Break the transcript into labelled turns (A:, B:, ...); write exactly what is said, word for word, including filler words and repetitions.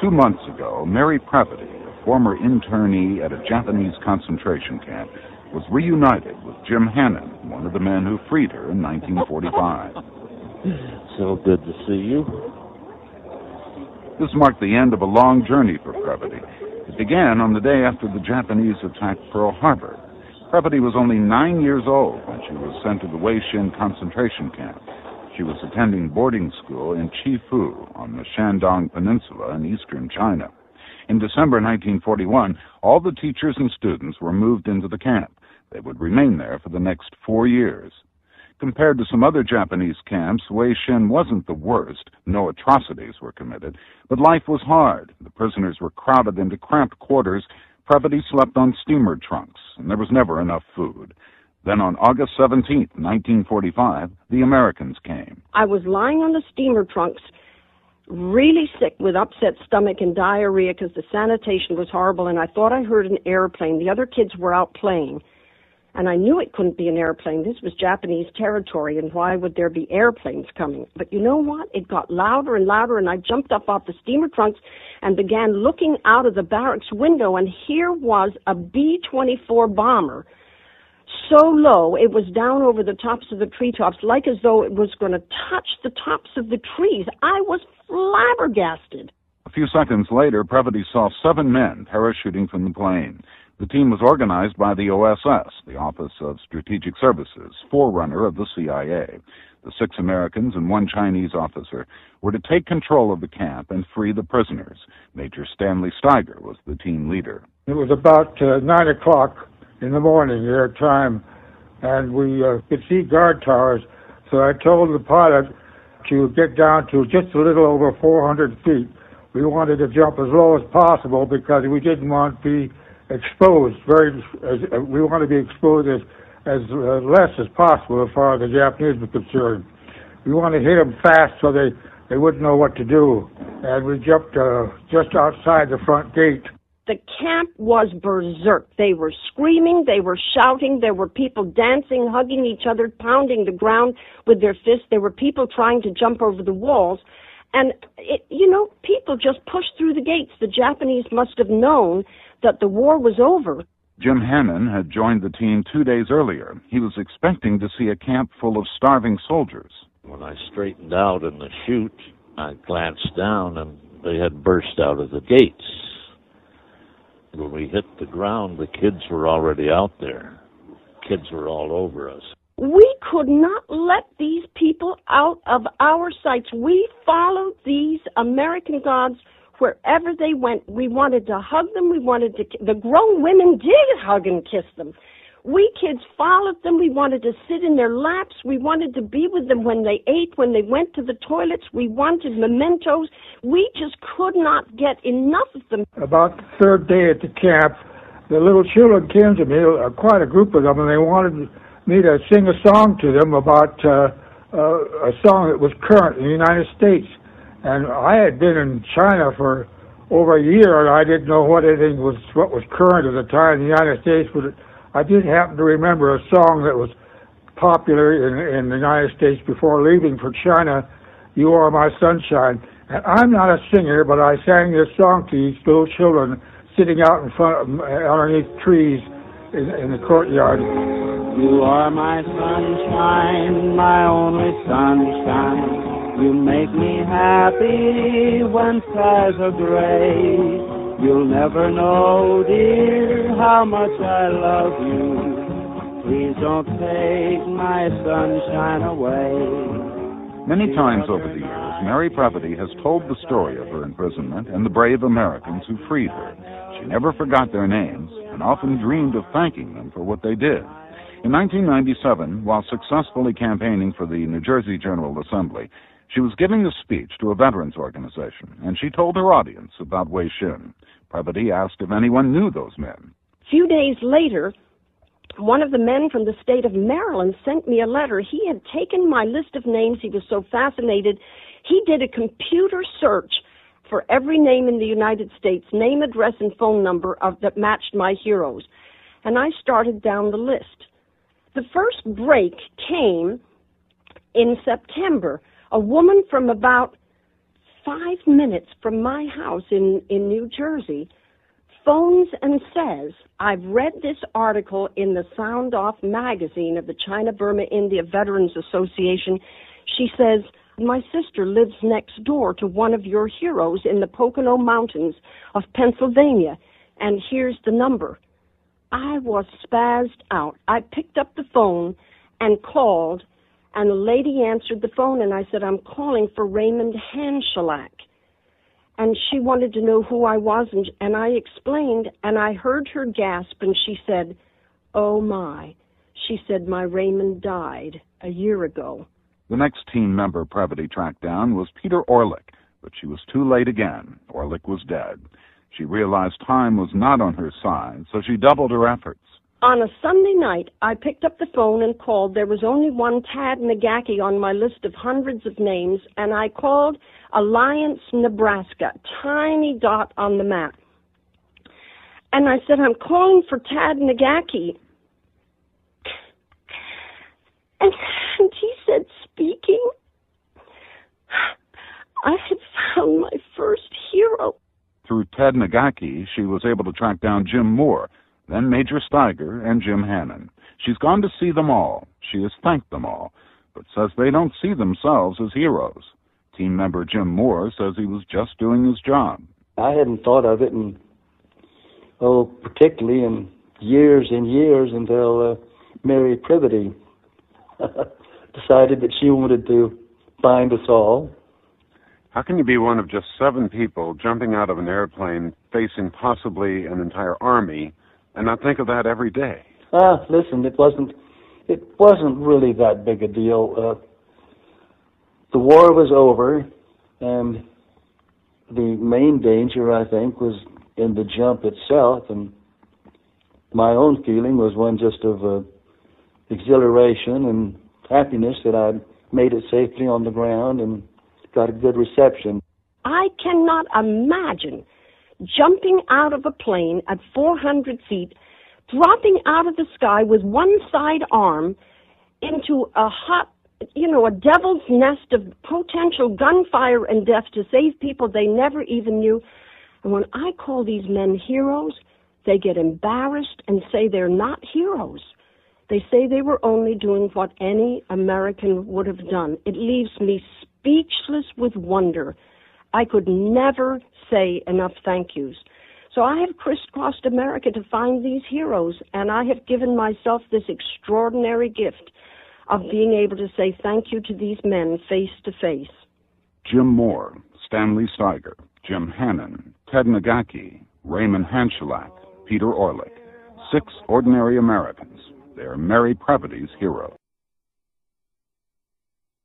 A: Two months ago, Mary Previty, a former internee at a Japanese concentration camp, was reunited with Jim Hannon, one of the men who freed her in nineteen forty-five.
B: So good to see you.
A: This marked the end of a long journey for Previty. It began on the day after the Japanese attacked Pearl Harbor. Previty was only nine years old when she was sent to the Weishin concentration camp. She was attending boarding school in Chifu on the Shandong Peninsula in eastern China. In December nineteen forty-one, all the teachers and students were moved into the camp. They would remain there for the next four years. Compared to some other Japanese camps, Weishin wasn't the worst. No atrocities were committed, but life was hard. The prisoners were crowded into cramped quarters. Previty slept on steamer trunks, and there was never enough food. Then on August seventeenth, nineteen forty-five, the Americans came.
C: I was lying on the steamer trunks, really sick with upset stomach and diarrhea because the sanitation was horrible, and I thought I heard an airplane. The other kids were out playing, and I knew it couldn't be an airplane. This was Japanese territory, and why would there be airplanes coming? But you know what? It got louder and louder, and I jumped up off the steamer trunks and began looking out of the barracks window, and here was a B twenty-four bomber. So low, it was down over the tops of the treetops, like as though it was going to touch the tops of the trees. I was flabbergasted.
A: A few seconds later, Previty saw seven men parachuting from the plane. The team was organized by the O S S, the Office of Strategic Services, forerunner of the C I A. The six Americans and one Chinese officer were to take control of the camp and free the prisoners. Major Stanley Steiger was the team leader.
D: It was about uh, nine o'clock in the morning, their time, and we uh, could see guard towers, so I told the pilot to get down to just a little over four hundred feet. We wanted to jump as low as possible because we didn't want to be exposed, very, as, uh, we wanted to be exposed as, as uh, less as possible as far as the Japanese were concerned. We wanted to hit them fast so they, they wouldn't know what to do, and we jumped uh, just outside the front gate.
C: The camp was berserk. They were screaming, they were shouting, there were people dancing, hugging each other, pounding the ground with their fists. There were people trying to jump over the walls. And, it, you know, people just pushed through the gates. The Japanese must have known that the war was over.
A: Jim Hannon had joined the team two days earlier. He was expecting to see a camp full of starving soldiers.
B: When I straightened out in the chute, I glanced down and they had burst out of the gates. When we hit the ground, the kids were already out there. Kids were all over us.
C: We could not let these people out of our sights. We followed these American gods wherever they went. We wanted to hug them. We wanted to... The grown women did hug and kiss them. We kids followed them. We wanted to sit in their laps. We wanted to be with them when they ate, when they went to the toilets. We wanted mementos. We just could not get enough of them.
D: About the third day at the camp, the little children came to me, uh, quite a group of them, and they wanted me to sing a song to them about uh, uh, a song that was current in the United States. And I had been in China for over a year, and I didn't know what anything was, what was current at the time in the United States, but it, I did happen to remember a song that was popular in, in the United States before leaving for China, "You Are My Sunshine." And I'm not a singer, but I sang this song to these little children sitting out in front of, underneath trees in, in the courtyard.
E: You are my sunshine, my only sunshine. You make me happy when skies are gray. You'll never know, dear, how much I love you. Please don't take my sunshine away.
A: Many times over the years, Mary Previty has told the story of her imprisonment and the brave Americans who freed her. She never forgot their names and often dreamed of thanking them for what they did. In nineteen ninety-seven, while successfully campaigning for the New Jersey General Assembly, she was giving a speech to a veterans organization, and she told her audience about Weishin. Previty asked if anyone knew those men.
C: A few days later, one of the men from the state of Maryland sent me a letter. He had taken my list of names. He was so fascinated. He did a computer search for every name in the United States, name, address, and phone number of, that matched my heroes. And I started down the list. The first break came in September. A woman from about five minutes from my house in, in New Jersey, phones and says, I've read this article in the Sound Off magazine of the China-Burma-India Veterans Association. She says, my sister lives next door to one of your heroes in the Pocono Mountains of Pennsylvania, and here's the number. I was spazzed out. I picked up the phone and called, and the lady answered the phone, and I said, I'm calling for Raymond Hanschelak. And she wanted to know who I was, and, and I explained, and I heard her gasp, and she said, oh, my. She said, my Raymond died a year ago.
A: The next team member Previte tracked down was Peter Orlick, but she was too late again. Orlick was dead. She realized time was not on her side, so she doubled her efforts.
C: On a Sunday night, I picked up the phone and called. There was only one Tad Nagaki on my list of hundreds of names, and I called Alliance, Nebraska, tiny dot on the map. And I said, I'm calling for Tad Nagaki. And, and he said, speaking. I had found my first hero.
A: Through Ted Nagaki, she was able to track down Jim Moore, then Major Steiger and Jim Hannon. She's gone to see them all. She has thanked them all, but says they don't see themselves as heroes. Team member Jim Moore says he was just doing his job.
F: I hadn't thought of it, in, oh, particularly in years and years until uh, Mary Previte decided that she wanted to find us all.
G: How can you be one of just seven people jumping out of an airplane facing possibly an entire army and not think of that every day?
F: Ah, listen, it wasn't, it wasn't really that big a deal. Uh, the war was over, and the main danger, I think, was in the jump itself, and my own feeling was one just of uh, exhilaration and happiness that I'd made it safely on the ground and got a good reception.
C: I cannot imagine jumping out of a plane at four hundred feet, dropping out of the sky with one side arm into a hot, you know, a devil's nest of potential gunfire and death to save people they never even knew. And when I call these men heroes, they get embarrassed and say they're not heroes. They say they were only doing what any American would have done. It leaves me speechless with wonder. I could never say enough thank yous. So I have crisscrossed America to find these heroes, and I have given myself this extraordinary gift of being able to say thank you to these men face to face.
A: Jim Moore, Stanley Steiger, Jim Hannon, Ted Nagaki, Raymond Hanschelak, Peter Orlick. Six ordinary Americans. They're Mary Previte's heroes.